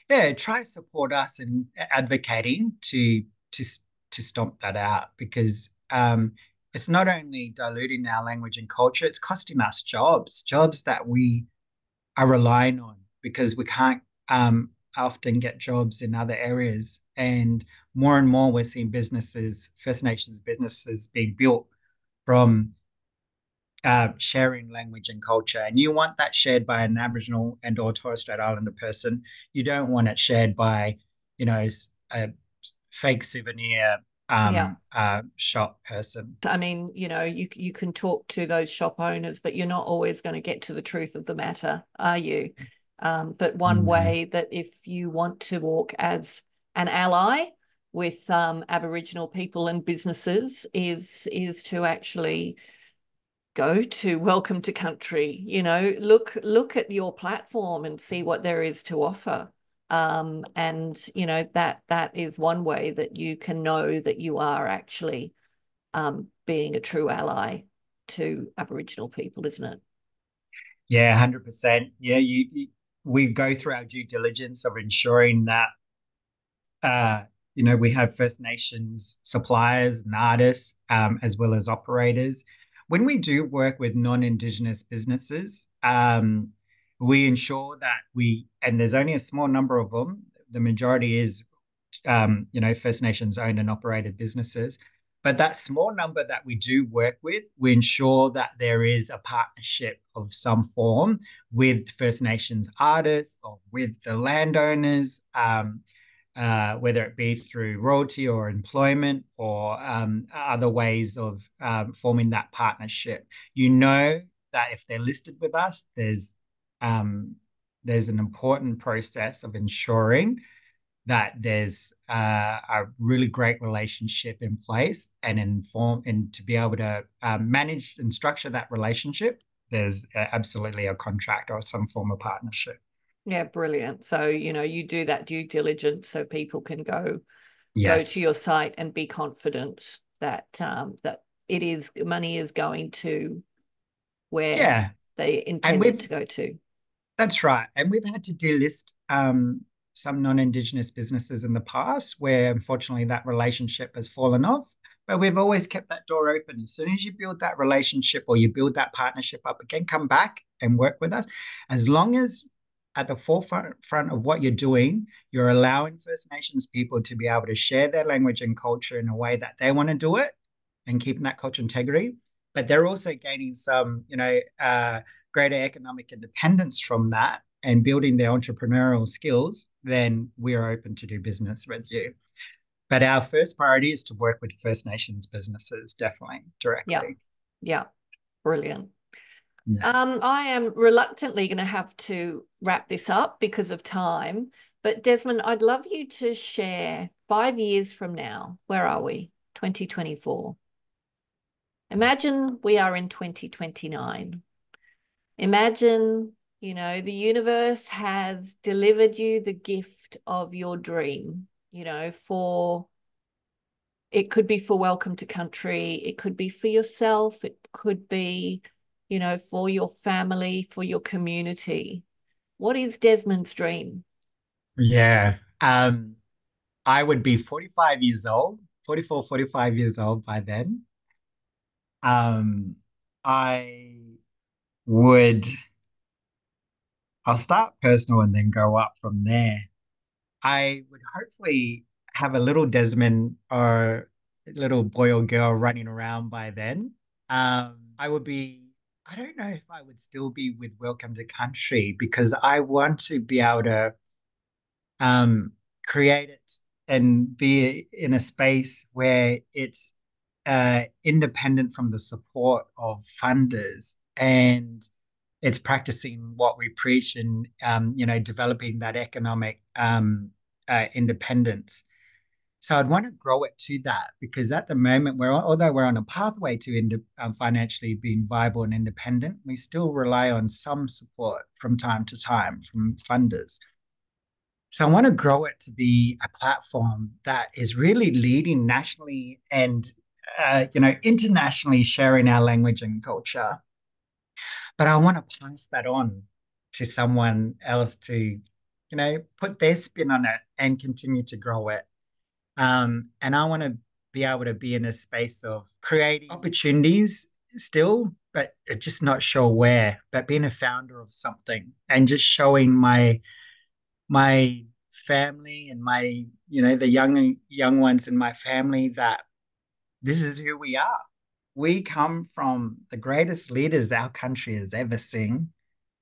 yeah, try to support us in advocating to to to stomp that out because um, it's not only diluting our language and culture, it's costing us jobs, jobs that we are relying on because we can't um, often get jobs in other areas. And more and more, we're seeing businesses, First Nations businesses, being built from uh, sharing language and culture. And you want that shared by an Aboriginal and or Torres Strait Islander person. You don't want it shared by, you know, a fake souvenir Yeah. um, uh, shop person. I mean, you know, you you can talk to those shop owners, but you're not always going to get to the truth of the matter, are you? Um, but one Mm-hmm. way that if you want to walk as an ally with um, Aboriginal people and businesses is is to actually go to Welcome to Country. You know, look look at your platform and see what there is to offer. Um, and you know that that is one way that you can know that you are actually um, being a true ally to Aboriginal people, isn't it? Yeah, one hundred percent. Yeah, you, you we go through our due diligence of ensuring that uh, you know, we have First Nations suppliers and artists, um, as well as operators. When we do work with non-Indigenous businesses, um, we ensure that we, and there's only a small number of them, the majority is, um, you know, First Nations owned and operated businesses. But that small number that we do work with, we ensure that there is a partnership of some form with First Nations artists or with the landowners. Um, uh, whether it be through royalty or employment or um, other ways of um, forming that partnership. You know that if they're listed with us, there's um, there's an important process of ensuring that there's uh, a really great relationship in place and inform and to be able to um, manage and structure that relationship. There's uh, absolutely a contract or some form of partnership. Yeah, brilliant. So, you know, you do that due diligence so people can go go Yes. to your site and be confident that um, that it is money is going to where Yeah. they And intended we've to go to. That's right. And we've had to delist um, some non-Indigenous businesses in the past where unfortunately that relationship has fallen off. But we've always kept that door open. As soon as you build that relationship or you build that partnership up again, come back and work with us. As long as at the forefront front of what you're doing, you're allowing First Nations people to be able to share their language and culture in a way that they want to do it and keeping that culture integrity. But they're also gaining some, you know, uh, greater economic independence from that and building their entrepreneurial skills, then we are open to do business with you. But our first priority is to work with First Nations businesses, definitely, directly. Yeah, yeah, brilliant. Yeah. Um, I am reluctantly going to have to wrap this up because of time. But Desmond, I'd love you to share five years from now. Where are we? twenty twenty-four. Imagine we are in twenty twenty-nine. Imagine, you know, the universe has delivered you the gift of your dream, you know, for it could be for Welcome to Country, it could be for yourself, it could be, you know, for your family, for your community. What is Desmond's dream? Yeah. Um, I would be forty-five years old, forty-four, forty-five years old by then. Um, I would, I'll start personal and then go up from there. I would hopefully have a little Desmond or a little boy or girl running around by then. Um, I would be, I don't know if I would still be with Welcome to Country because I want to be able to um, create it and be in a space where it's uh, independent from the support of funders and it's practicing what we preach and um, you know developing that economic um, uh, independence. So I'd want to grow it to that because at the moment we're although we're on a pathway to ind- um, financially being viable and independent, we still rely on some support from time to time from funders. So I want to grow it to be a platform that is really leading nationally and uh, you know internationally sharing our language and culture. But I want to pass that on to someone else to you know, put their spin on it and continue to grow it. Um, and I want to be able to be in a space of creating opportunities still, but just not sure where, but being a founder of something and just showing my my family and my, you know, the young young ones in my family that this is who we are. We come from the greatest leaders our country has ever seen,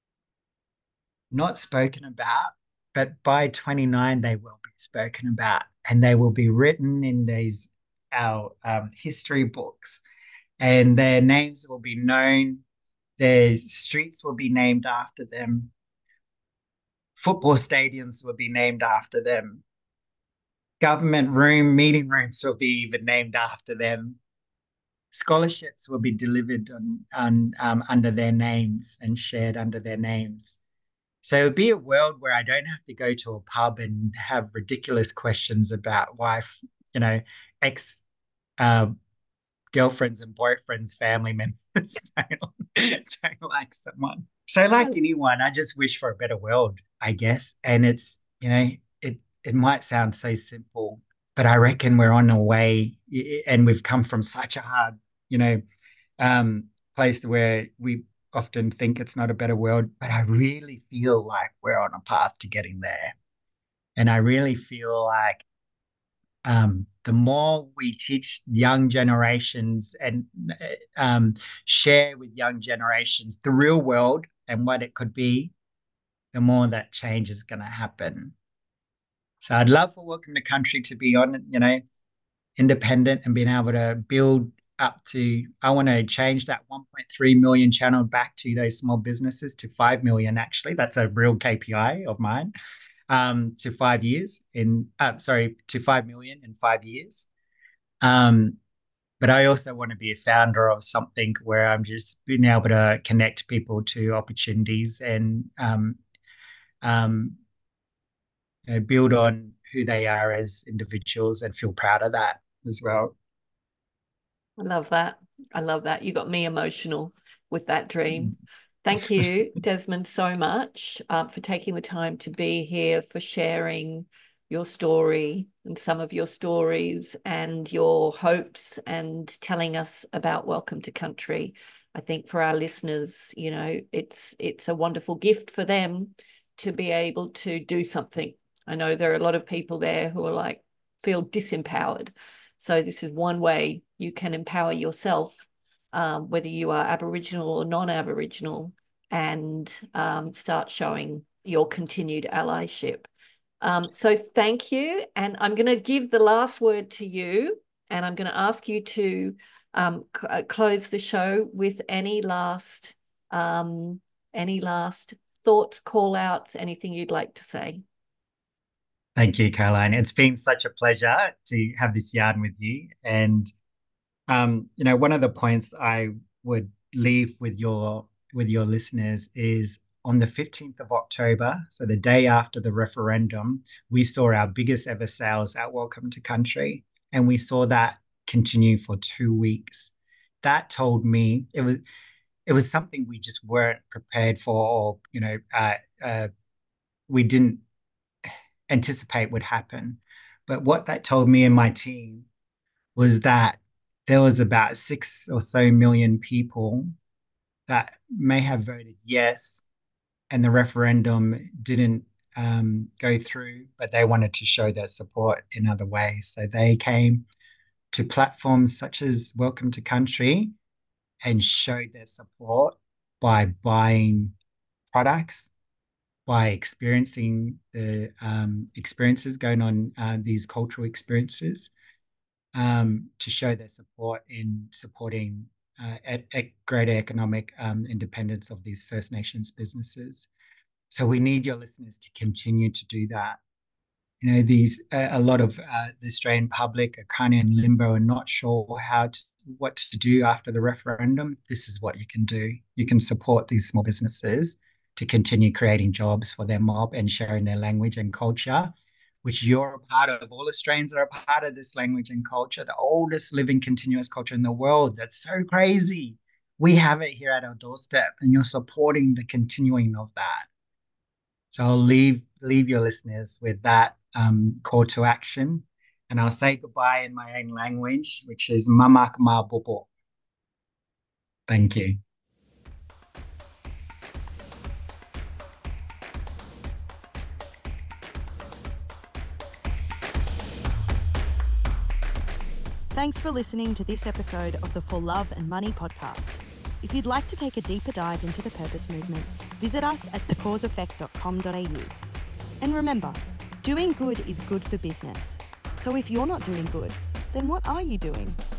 not spoken about, but by twenty-nine, they will be spoken about and they will be written in these our um, history books, and their names will be known. Their streets will be named after them. Football stadiums will be named after them. Government room, meeting rooms will be even named after them. Scholarships will be delivered on, on um, under their names and shared under their names. So it'll be a world where I don't have to go to a pub and have ridiculous questions about why, you know, ex uh, girlfriends and boyfriends, family members don't, don't like someone. So like anyone, I just wish for a better world, I guess. And it's, you know, it it might sound so simple, but I reckon we're on our way, and we've come from such a hard, you know, um, place where we often think it's not a better world, but I really feel like we're on a path to getting there. And I really feel like um, the more we teach young generations and um, share with young generations the real world and what it could be, the more that change is going to happen. So I'd love for Welcome to Country to be on, you know, independent and being able to build up to, I want to change that one point three million channel back to those small businesses to five million, actually. That's a real K P I of mine, um, to five years in, uh, sorry, to five million in five years. Um, but I also want to be a founder of something where I'm just being able to connect people to opportunities and um, um, you know, build on who they are as individuals and feel proud of that as well. I love that. I love that. You got me emotional with that dream. Thank you, Desmond, so much uh, for taking the time to be here, for sharing your story and some of your stories and your hopes, and telling us about Welcome to Country. I think for our listeners, you know, it's it's a wonderful gift for them to be able to do something. I know there are a lot of people there who are like, feel disempowered. So this is one way you can empower yourself, um, whether you are Aboriginal or non-Aboriginal, and um, start showing your continued allyship. Um, so thank you. And I'm going to give the last word to you, and I'm going to ask you to um, c- close the show with any last, um, any last thoughts, call outs, anything you'd like to say. Thank you, Caroline. It's been such a pleasure to have this yarn with you. And, um, you know, one of the points I would leave with your with your listeners is on the fifteenth of October, so the day after the referendum, we saw our biggest ever sales at Welcome to Country. And we saw that continue for two weeks. That told me it was it was something we just weren't prepared for, or, you know, uh, uh, we didn't anticipate would happen. But what that told me and my team was that there was about six or so million people that may have voted yes, and the referendum didn't um, go through, but they wanted to show their support in other ways. So they came to platforms such as Welcome to Country and showed their support by buying products, by experiencing the um, experiences going on, uh, these cultural experiences, um, to show their support in supporting uh, at, at greater economic um, independence of these First Nations businesses. So we need your listeners to continue to do that. You know, these uh, a lot of uh, the Australian public are kind of in limbo and not sure how to, what to do after the referendum. This is what you can do. You can support these small businesses to continue creating jobs for their mob and sharing their language and culture, which you're a part of. All Australians are a part of this language and culture, the oldest living continuous culture in the world. That's so crazy. We have it here at our doorstep, and you're supporting the continuing of that. So I'll leave leave your listeners with that um, call to action. And I'll say goodbye in my own language, which is Mama Kama Bobo. Thank you. Thanks for listening to this episode of the For Love and Money podcast. If you'd like to take a deeper dive into the purpose movement, visit us at the cause effect dot com dot a u. And remember, doing good is good for business. So if you're not doing good, then what are you doing?